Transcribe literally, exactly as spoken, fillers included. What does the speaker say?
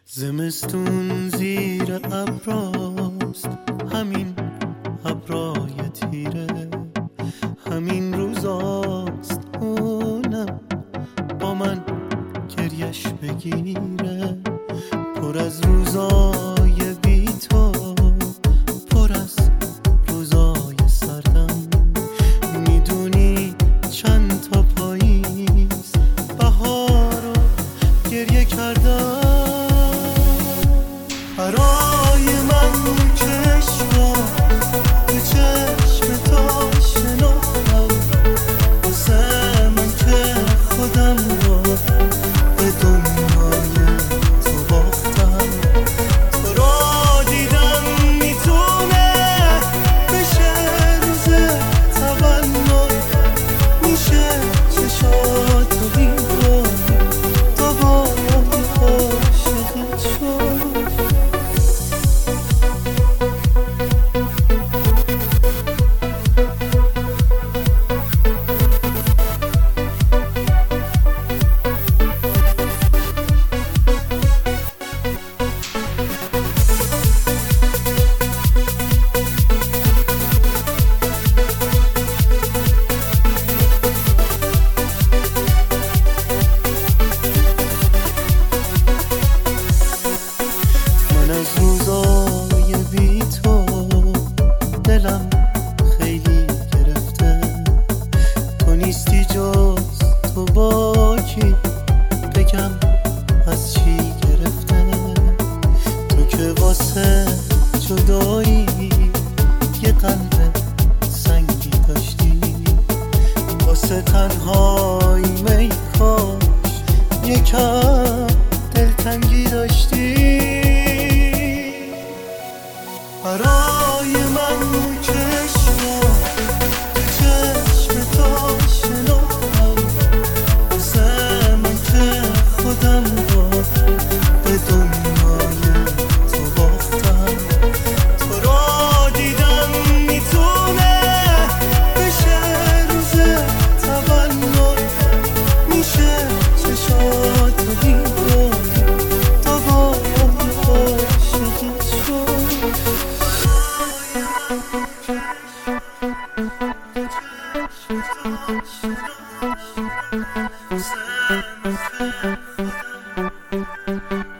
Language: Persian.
زمستون زیر ابراست، همین ابرای تیره، همین روزاست اونم با من گریش بگیره. پر از روزای بی تو، پر از روزای سردم. میدونی چند تا پاییز بهار رو گریه کردم. برای من چشم به چشم تو شناختم، واسه من که خودم رو به دنیای تو باختم. تو را دیدم میتونه بشه روز تولد، میشه چشاتو بیرون دوباره عاشقت شد. روزای بی تو دلم خیلی گرفته، تو نیستی جز تو با کی بگم از چی گرفته. تو که واسه جدایی یه قلب سنگی داشتی، واسه تنهایی می کاش یکم دلتنگی داشتی. برای من چشم به چشم تو شناختم، واسه من که خودم رو به دنیای تو باختم. تو را دیدم میتونه بشه روز تولد، میشه چشاتو بیرون دوباره عاشقت شد. Thank you.